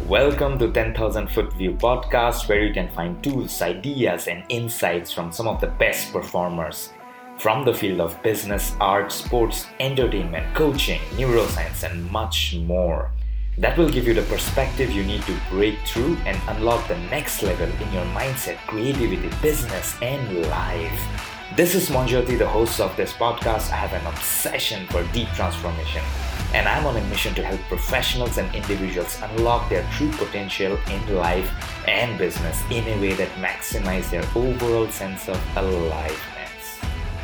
Welcome to 10,000 Foot View podcast, where you can find tools, ideas, and insights from some of the best performers from the field of business, art, sports, entertainment, coaching, neuroscience, and much more. That will give you the perspective you need to break through and unlock the next level in your mindset, creativity, business, and life. This is Monjyoti, the host of this podcast. I have an obsession for deep transformation, and I'm on a mission to help professionals and individuals unlock their true potential in life and business in a way that maximizes their overall sense of aliveness.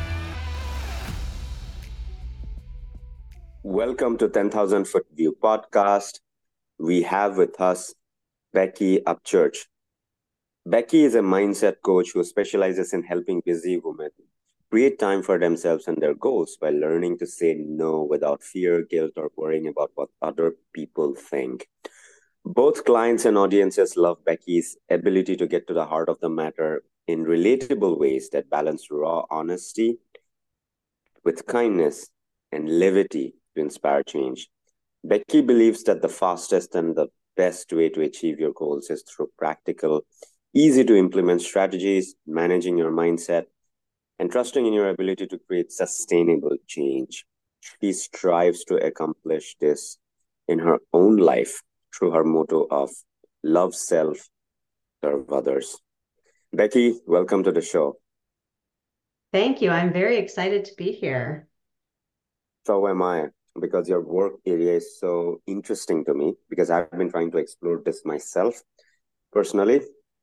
Welcome to 10,000 Foot View podcast. We have with us Becky Upchurch. Becky is a mindset coach who specializes in helping busy women create time for themselves and their goals by learning to say no without fear, guilt, or worrying about what other people think. Both clients and audiences love Becky's ability to get to the heart of the matter in relatable ways that balance raw honesty with kindness and levity to inspire change. Becky believes that the fastest and the best way to achieve your goals is through practical, easy to implement strategies, managing your mindset, and trusting in your ability to create sustainable change. She strives to accomplish this in her own life through her motto of love self, serve others. Becky, welcome to the show. Thank you. I'm very excited to be here. So am I, because your work area is so interesting to me, because I've been trying to explore this myself personally.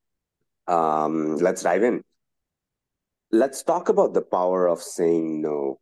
Let's dive in. Let's talk about the power of saying no.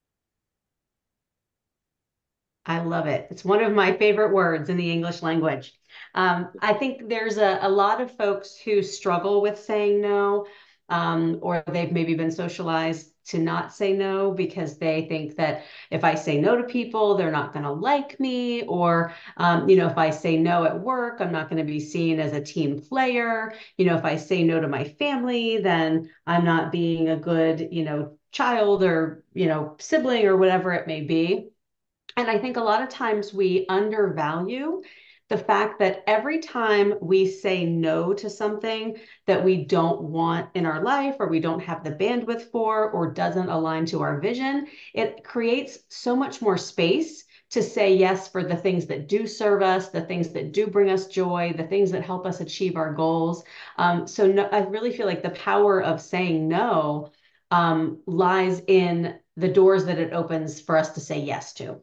I love it. It's one of my favorite words in the English language. I think there's a lot of folks who struggle with saying no, or they've maybe been socialized to not say no because they think that if I say no to people, they're not going to like me, or if I say no at work, I'm not going to be seen as a team player. If I say no to my family, then I'm not being a good, child or, sibling or whatever it may be. And I think a lot of times we undervalue the fact that every time we say no to something that we don't want in our life, or we don't have the bandwidth for, or doesn't align to our vision, it creates so much more space to say yes for the things that do serve us, the things that do bring us joy, the things that help us achieve our goals. I really feel like the power of saying no lies in the doors that it opens for us to say yes to.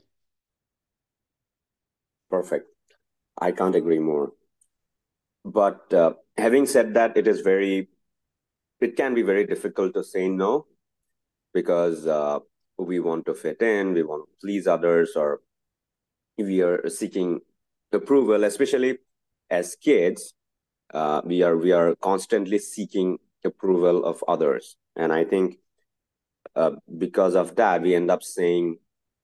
Perfect. I can't agree more. But having said that, it can be very difficult to say no, because we want to fit in, we want to please others, or we are seeking approval. Especially as kids, we are constantly seeking approval of others, and I think because of that, we end up saying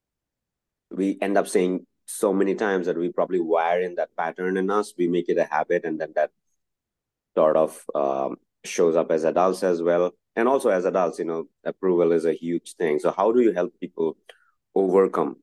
so many times that we probably wire in that pattern in us. We make it a habit, and then that sort of shows up as adults as well. And also as adults, approval is a huge thing. So how do you help people overcome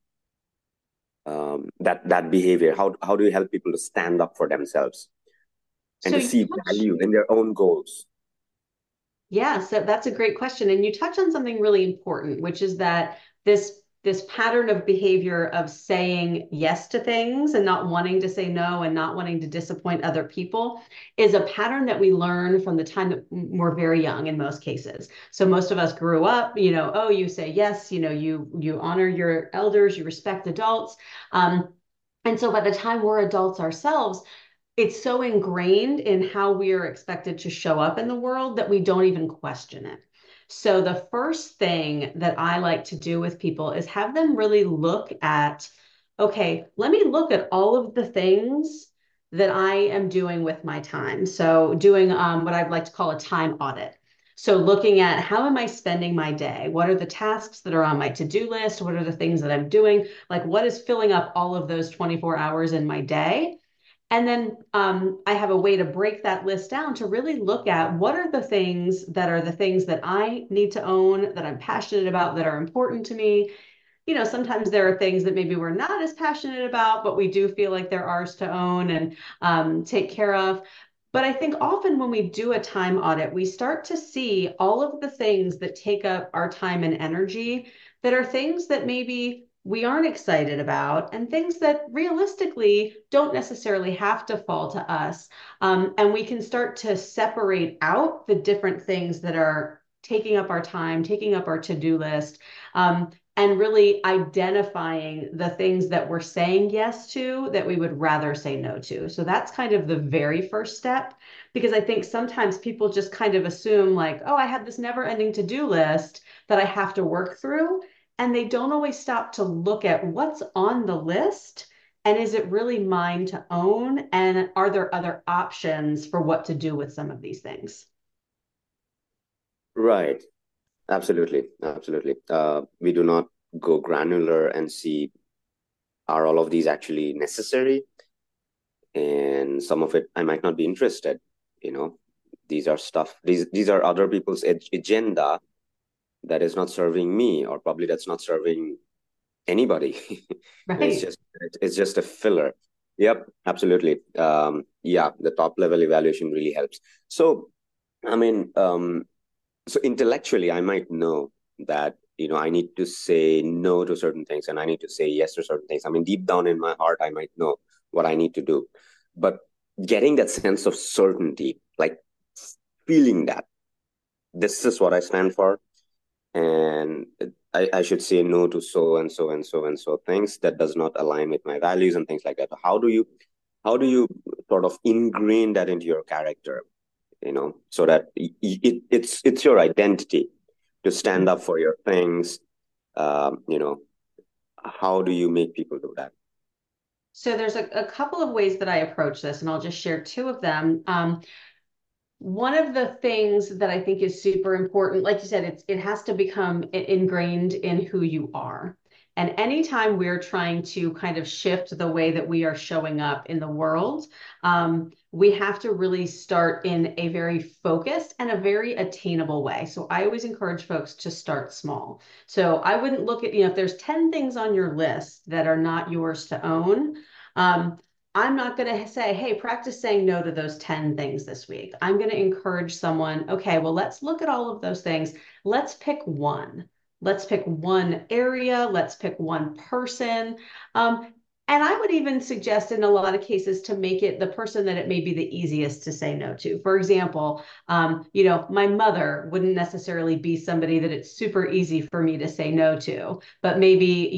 that behavior? How do you help people to stand up for themselves and to see value in their own goals? Yeah, so that's a great question. And you touch on something really important, which is that this pattern of behavior of saying yes to things and not wanting to say no and not wanting to disappoint other people is a pattern that we learn from the time that we're very young in most cases. So most of us grew up, you say yes, you honor your elders, you respect adults. And so by the time we're adults ourselves, it's so ingrained in how we are expected to show up in the world that we don't even question it. So the first thing that I like to do with people is have them really look at, okay, let me look at all of the things that I am doing with my time. So doing what I'd like to call a time audit. So looking at, how am I spending my day? What are the tasks that are on my to-do list? What are the things that I'm doing? Like, what is filling up all of those 24 hours in my day? And then I have a way to break that list down to really look at what are the things that I need to own, that I'm passionate about, that are important to me, sometimes there are things that maybe we're not as passionate about, but we do feel like they're ours to own and take care of. But I think often when we do a time audit, we start to see all of the things that take up our time and energy that are things that maybe we aren't excited about and things that realistically don't necessarily have to fall to us. And we can start to separate out the different things that are taking up our time, taking up our to-do list, and really identifying the things that we're saying yes to that we would rather say no to. So that's kind of the very first step, because I think sometimes people just kind of assume like, oh, I have this never-ending to-do list that I have to work through. And they don't always stop to look at what's on the list and is it really mine to own? And are there other options for what to do with some of these things? Right. Absolutely. Absolutely. We do not go granular and see, are all of these actually necessary? And some of it I might not be interested. You know, these are other people's agenda that is not serving me, or probably that's not serving anybody. And Right. it's just a filler. Yep, absolutely. Yeah, the top level evaluation really helps. So, I mean, so intellectually, I might know that, I need to say no to certain things and I need to say yes to certain things. I mean, deep down in my heart, I might know what I need to do. But getting that sense of certainty, like feeling that this is what I stand for, and I should say no to so and so and so and so things that does not align with my values and things like that. How do you sort of ingrain that into your character, so that it's your identity to stand up for your things. um, you know how do you make people do that? So there's a couple of ways that I approach this, and I'll just share two of them. One of the things that I think is super important, like you said, it has to become ingrained in who you are. And anytime we're trying to kind of shift the way that we are showing up in the world, we have to really start in a very focused and a very attainable way. So I always encourage folks to start small. So I wouldn't look at, if there's 10 things on your list that are not yours to own, um, I'm not going to say, hey, practice saying no to those 10 things this week. I'm going to encourage someone, okay, well, let's look at all of those things. Let's pick one. Let's pick one area. Let's pick one person. And I would even suggest in a lot of cases to make it the person that it may be the easiest to say no to. For example, my mother wouldn't necessarily be somebody that it's super easy for me to say no to, but maybe,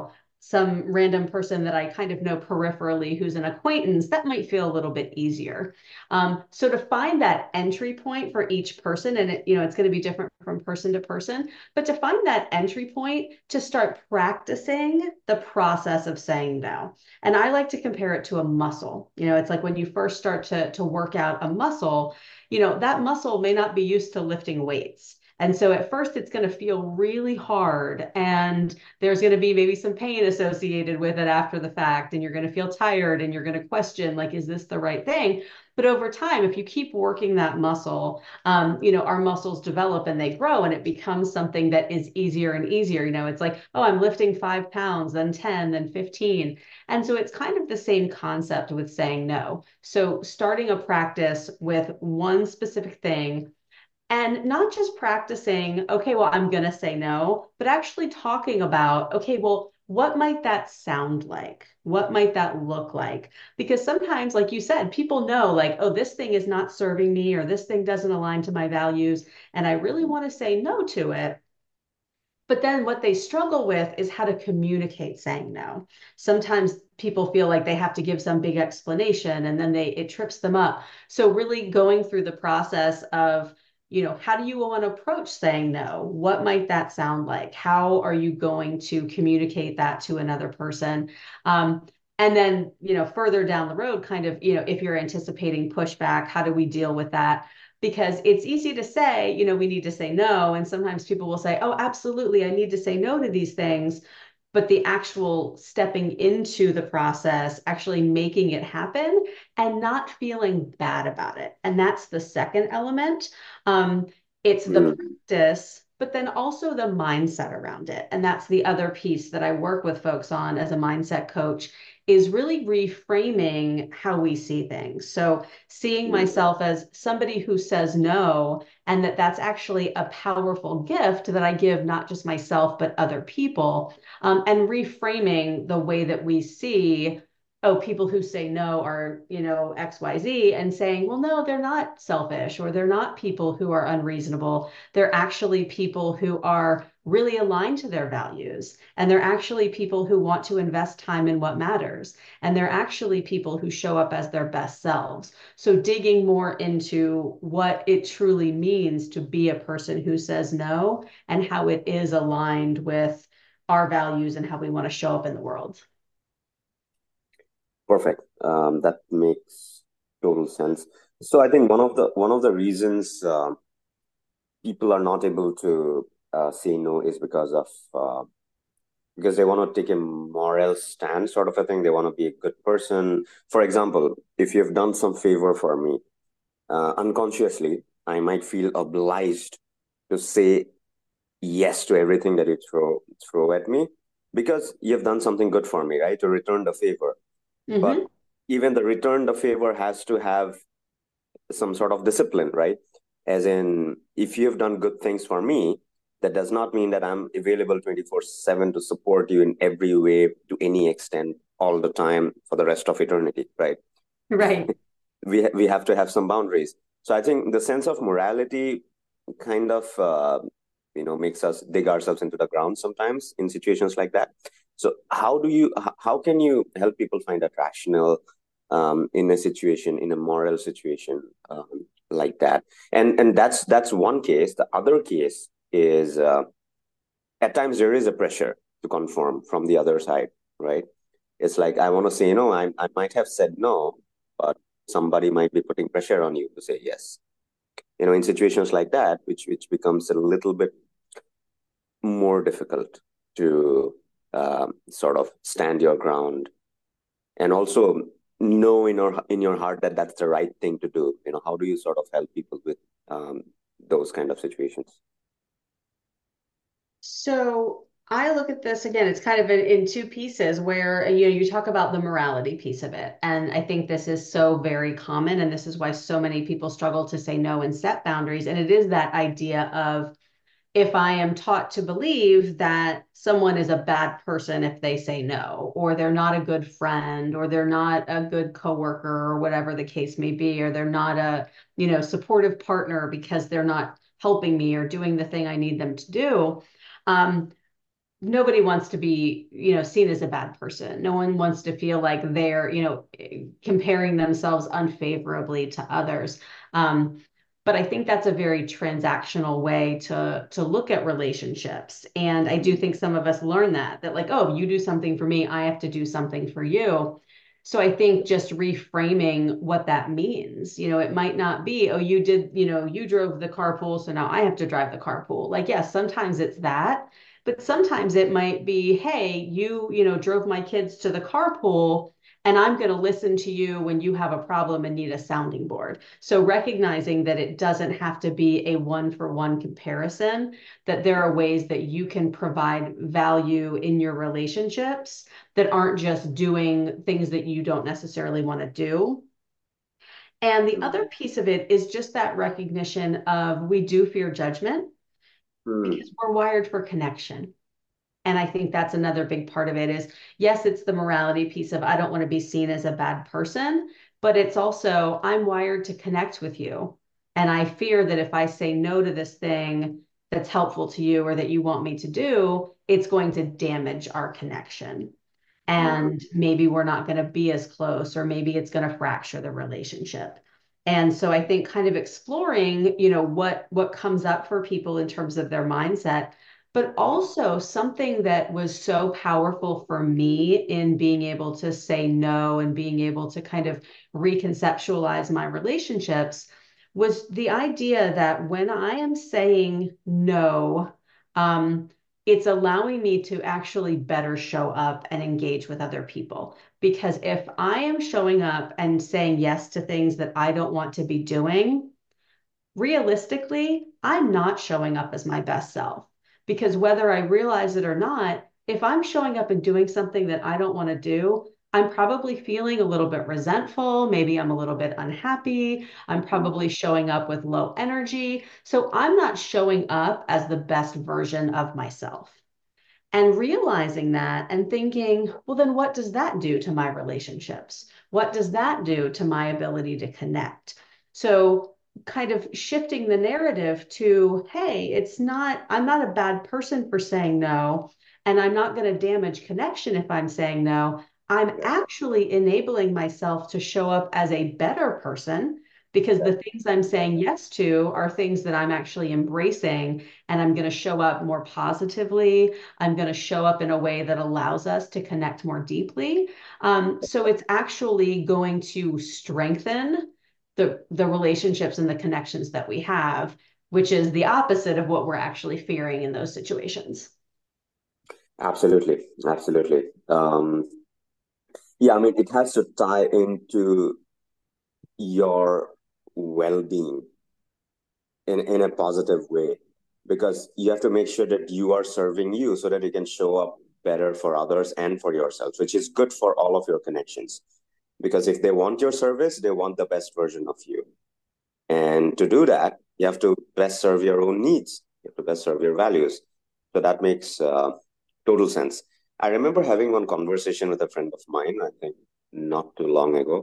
some random person that I kind of know peripherally who's an acquaintance, that might feel a little bit easier. So to find that entry point for each person, and it's going to be different from person to person, but to find that entry point to start practicing the process of saying no. And I like to compare it to a muscle. It's like when you first start to work out a muscle, that muscle may not be used to lifting weights. And so at first it's going to feel really hard and there's going to be maybe some pain associated with it after the fact. And you're going to feel tired and you're going to question, like, is this the right thing? But over time, if you keep working that muscle, our muscles develop and they grow and it becomes something that is easier and easier. It's like, oh, I'm lifting 5 pounds, then 10, then 15. And so it's kind of the same concept with saying no. So starting a practice with one specific thing and not just practicing, okay, well, I'm going to say no, but actually talking about, okay, well, what might that sound like? What might that look like? Because sometimes, like you said, people know, like, oh, this thing is not serving me or this thing doesn't align to my values. And I really want to say no to it. But then what they struggle with is how to communicate saying no. Sometimes people feel like they have to give some big explanation and then it trips them up. So really going through the process of, how do you want to approach saying no? What might that sound like? How are you going to communicate that to another person? And then, further down the road, kind of, if you're anticipating pushback, how do we deal with that? Because it's easy to say, we need to say no. And sometimes people will say, oh, absolutely, I need to say no to these things. But the actual stepping into the process, actually making it happen and not feeling bad about it. And that's the second element. It's the Mm. practice but then also the mindset around it. And that's the other piece that I work with folks on as a mindset coach, is really reframing how we see things. So seeing myself as somebody who says no, and that's actually a powerful gift that I give not just myself, but other people, and reframing the way that we see, oh, people who say no are, XYZ, and saying, well, no, they're not selfish, or they're not people who are unreasonable. They're actually people who are really aligned to their values. And they're actually people who want to invest time in what matters. And they're actually people who show up as their best selves. So digging more into what it truly means to be a person who says no, and how it is aligned with our values and how we want to show up in the world. Perfect. That makes total sense. So I think one of the reasons people are not able to say no is because they want to take a moral stand, sort of a thing. They want to be a good person. For example, if you've done some favor for me, unconsciously, I might feel obliged to say yes to everything that you throw at me, because you've done something good for me, right? To return the favor. Mm-hmm. But even the return the favor has to have some sort of discipline, right? As in, if you've done good things for me, that does not mean that I'm available 24/7 to support you in every way, to any extent, all the time, for the rest of eternity, right? Right. We have to have some boundaries. So I think the sense of morality kind of makes us dig ourselves into the ground sometimes in situations like that. So how can you help people find that rational in a situation, in a moral situation like that? And that's one case. The other case is at times there is a pressure to conform from the other side, right? It's like, I want to say no. I might have said no, but somebody might be putting pressure on you to say yes. In situations like that, which becomes a little bit more difficult to sort of stand your ground, and also know in your heart that that's the right thing to do. How do you sort of help people with those kind of situations? So I look at this again, it's kind of in two pieces, where you talk about the morality piece of it. And I think this is so very common. And this is why so many people struggle to say no and set boundaries. And it is that idea of, if I am taught to believe that someone is a bad person if they say no, or they're not a good friend, or they're not a good coworker, or whatever the case may be, or they're not a, supportive partner because they're not helping me or doing the thing I need them to do. Nobody wants to be, seen as a bad person. No one wants to feel like they're, comparing themselves unfavorably to others. But I think that's a very transactional way to look at relationships. And I do think some of us learn that like, oh, you do something for me, I have to do something for you. So I think just reframing what that means, it might not be, oh, you did, you drove the carpool, so now I have to drive the carpool. Like, yes, sometimes it's that, but sometimes it might be, hey, you drove my kids to the carpool, and I'm going to listen to you when you have a problem and need a sounding board. So recognizing that it doesn't have to be a one-for-one comparison, that there are ways that you can provide value in your relationships that aren't just doing things that you don't necessarily want to do. And the other piece of it is just that recognition of, we do fear judgment because we're wired for connection. And I think that's another big part of it is, yes, it's the morality piece of, I don't want to be seen as a bad person, but it's also, I'm wired to connect with you. And I fear that if I say no to this thing that's helpful to you or that you want me to do, it's going to damage our connection. And maybe we're not going to be as close, or maybe it's going to fracture the relationship. And so I think kind of exploring, what comes up for people in terms of their mindset. But also something that was so powerful for me in being able to say no and being able to kind of reconceptualize my relationships was the idea that when I am saying no, it's allowing me to actually better show up and engage with other people. Because if I am showing up and saying yes to things that I don't want to be doing, realistically, I'm not showing up as my best self. Because whether I realize it or not, if I'm showing up and doing something that I don't want to do, I'm probably feeling a little bit resentful. Maybe I'm a little bit unhappy. I'm probably showing up with low energy. So I'm not showing up as the best version of myself. And realizing that and thinking, well, then what does that do to my relationships? What does that do to my ability to connect? So, kind of shifting the narrative to, hey, I'm not a bad person for saying no, and I'm not going to damage connection if I'm saying no. I'm actually enabling myself to show up as a better person because the things I'm saying yes to are things that I'm actually embracing, and I'm going to show up more positively. I'm going to show up in a way that allows us to connect more deeply. So it's actually going to strengthen the relationships and the connections that we have, which is the opposite of what we're actually fearing in those situations. Absolutely, absolutely. Yeah, I mean, it has to tie into your well-being in a positive way, because you have to make sure that you are serving you so that you can show up better for others and for yourselves, which is good for all of your connections. Because if they want your service, they want the best version of you. And to do that, you have to best serve your own needs. You have to best serve your values. So that makes total sense. I remember having one conversation with a friend of mine, I think not too long ago.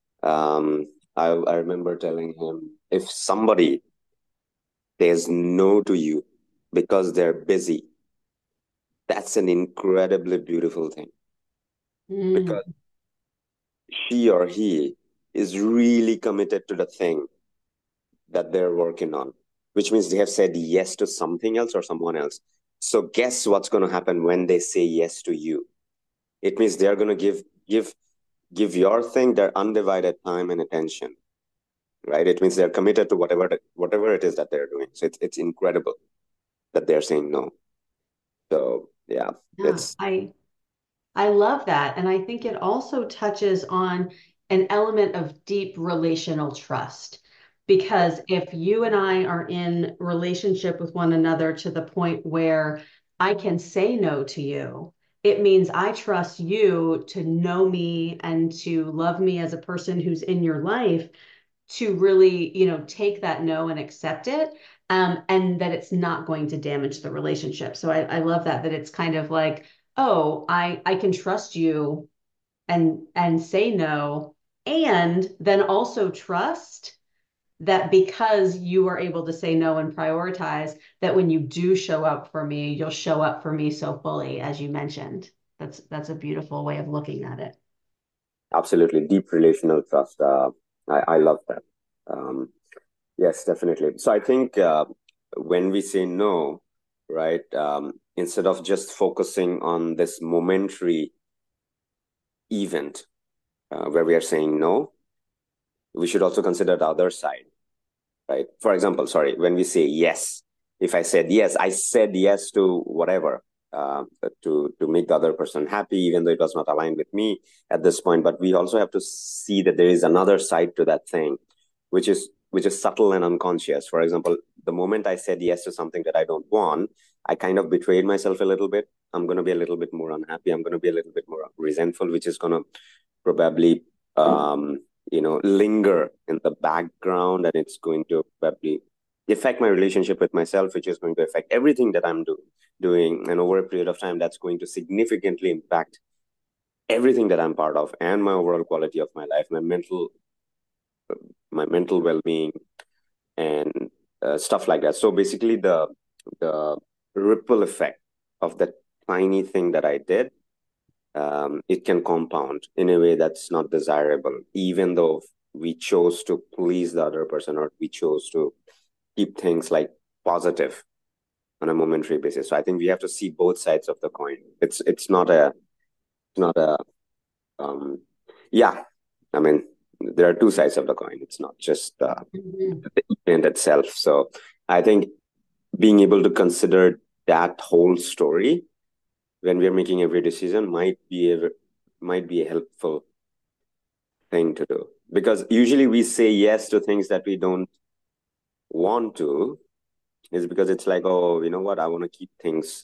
I remember telling him, if somebody says no to you because they're busy, that's an incredibly beautiful thing, Mm, because she or he is really committed to the thing that they're working on, which means they have said yes to something else or someone else. So guess what's going to happen when they say yes to you? It means they're going to give your thing their undivided time and attention, right? It means they're committed to whatever it is that they're doing. So it's incredible that they're saying no. So yeah, yeah, it's I love that. And I think it also touches on an element of deep relational trust. Because if you and I are in relationship with one another to the point where I can say no to you, it means I trust you to know me and to love me as a person who's in your life, to really, take that no and accept it. And that it's not going to damage the relationship. So I love that it's kind of like, oh, I can trust you and say no, and then also trust that because you are able to say no and prioritize, that when you do show up for me, you'll show up for me so fully, as you mentioned. That's a beautiful way of looking at it. absolutely deep relational trust. I love that. Um, yes, definitely. So I think when we say no, right, instead of just focusing on this momentary event where we are saying no, we should also consider the other side, right? For example, sorry, when we say yes, if I said yes, I said yes to whatever, to make the other person happy, even though it was not aligned with me at this point. But we also have to see that there is another side to that thing, which is subtle and unconscious. For example, the moment I said yes to something that I don't want, I kind of betrayed myself a little bit. I'm going to be a little bit more unhappy. I'm going to be a little bit more resentful, which is going to probably linger in the background, and it's going to probably affect my relationship with myself, which is going to affect everything that I'm doing. And over a period of time, that's going to significantly impact everything that I'm part of and my overall quality of my life, my mental well-being, and stuff like that. So basically, the ripple effect of that tiny thing that I did, it can compound in a way that's not desirable, even though we chose to please the other person, or we chose to keep things like positive on a momentary basis. So I think we have to see both sides of the coin. It's not a um yeah. I mean, there are two sides of the coin. It's not just Mhm. the event itself. So I think being able to consider that whole story when we are making every decision might be a helpful thing to do, because usually we say yes to things that we don't want to, is because it's like, oh, you know what, I want to keep things,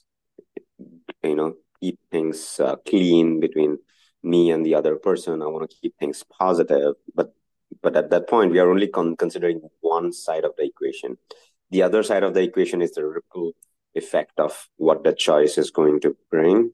clean between me and the other person. I want to keep things positive. But at that point, we are only considering one side of the equation. The other side of the equation is the ripple effect of what the choice is going to bring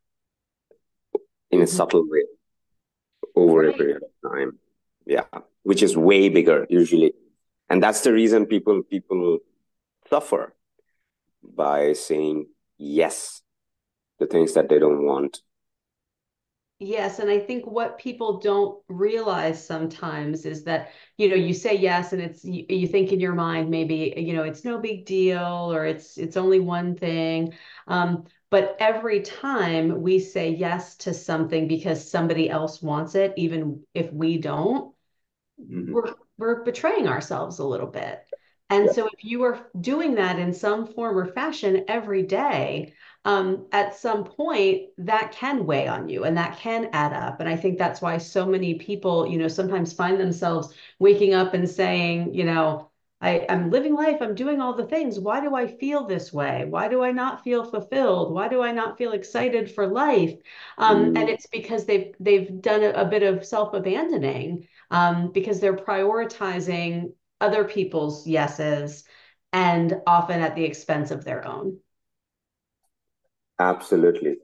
in a subtle way over a period of time. Yeah, which is way bigger usually. And that's the reason people suffer by saying yes to things that they don't want. Yes, and I think what people don't realize sometimes is that, you say yes, and it's you think in your mind maybe, it's no big deal, or it's only one thing. But every time we say yes to something because somebody else wants it, even if we don't, we're betraying ourselves a little bit. And so if you are doing that in some form or fashion every day, at some point that can weigh on you and that can add up. And I think that's why so many people, sometimes find themselves waking up and saying, I'm living life, I'm doing all the things. Why do I feel this way? Why do I not feel fulfilled? Why do I not feel excited for life? And it's because they've done a bit of self-abandoning, because they're prioritizing other people's yeses, and often at the expense of their own. Absolutely.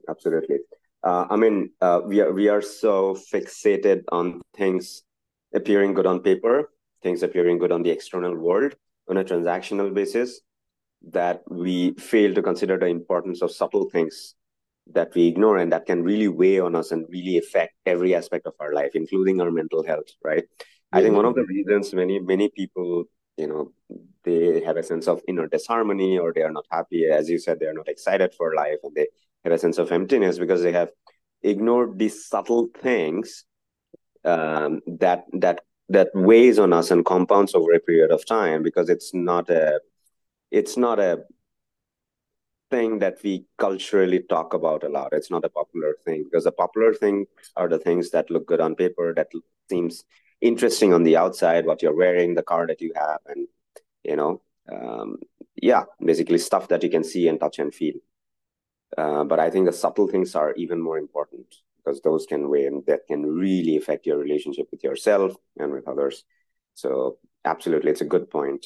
We are so fixated on things appearing good on paper, things appearing good on the external world on a transactional basis, that we fail to consider the importance of subtle things that we ignore and that can really weigh on us and really affect every aspect of our life, including our mental health, right? I think one of the reasons many people, they have a sense of inner disharmony, or they are not happy, as you said, they are not excited for life, and they have a sense of emptiness because they have ignored these subtle things that weighs on us and compounds over a period of time, because it's not a thing that we culturally talk about a lot. It's not a popular thing, because the popular things are the things that look good on paper, that seems interesting on the outside, what you're wearing, the car that you have, and basically stuff that you can see and touch and feel. But I think the subtle things are even more important, because those can weigh and that can really affect your relationship with yourself and with others. So absolutely, it's a good point.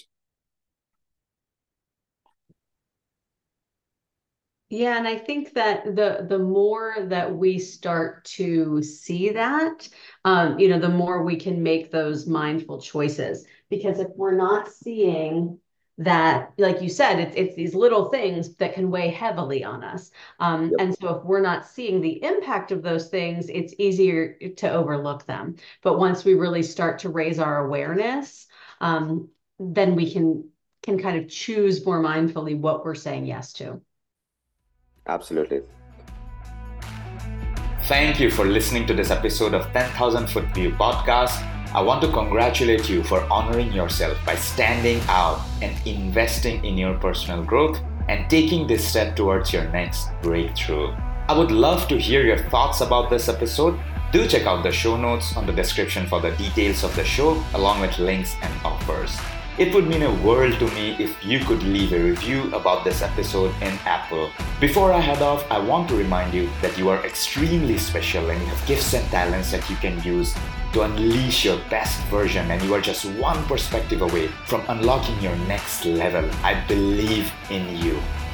Yeah, and I think that the more that we start to see that, the more we can make those mindful choices. Because if we're not seeing that, like you said, it's these little things that can weigh heavily on us. And so if we're not seeing the impact of those things, it's easier to overlook them. But once we really start to raise our awareness, then we can kind of choose more mindfully what we're saying yes to. Absolutely. Thank you for listening to this episode of 10,000 Foot View podcast. I want to congratulate you for honoring yourself by standing out and investing in your personal growth and taking this step towards your next breakthrough. I would love to hear your thoughts about this episode. Do check out the show notes on the description for the details of the show, along with links and offers. It would mean a world to me if you could leave a review about this episode in Apple. Before I head off, I want to remind you that you are extremely special and you have gifts and talents that you can use to unleash your best version, and you are just one perspective away from unlocking your next level. I believe in you.